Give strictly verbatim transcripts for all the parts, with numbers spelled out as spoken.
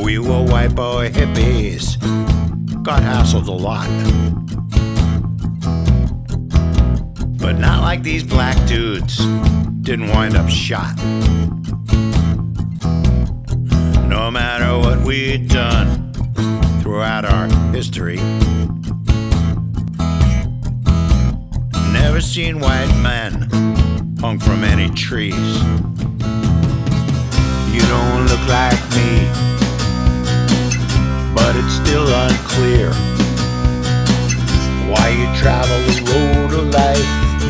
We were white boy hippies, got hassled a lot, but not like these black dudes, didn't wind up shot. No matter what we'd done throughout our history, never seen white men hung from any trees. You don't look like me, but it's still unclear why you travel the road of life,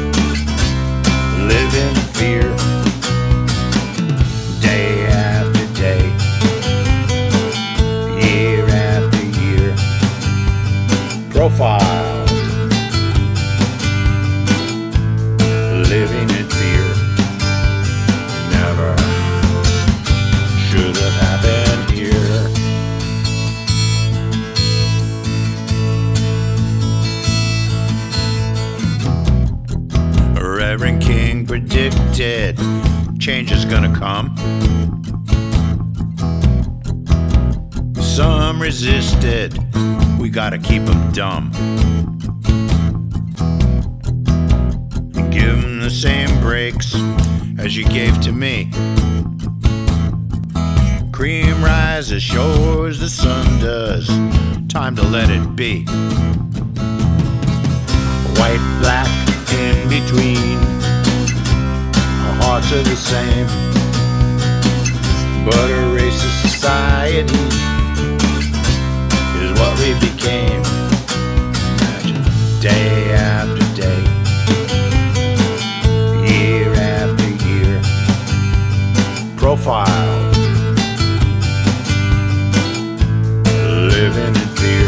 live in fear, day after day, year after year. Profiled, living in fear, never should have happened here. Reverend King predicted change is gonna come. Some resisted, we gotta keep them dumb. And give them the same breaks as you gave to me. Cream rises, sure as the sun does, time to let it be. White, black, in between, our hearts are the same, but a racist society is what we became. Imagine day after day, year after year, profiled, living in fear,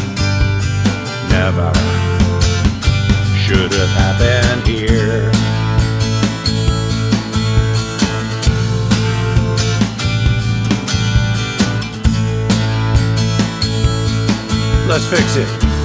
never should have happened here. Let's fix it.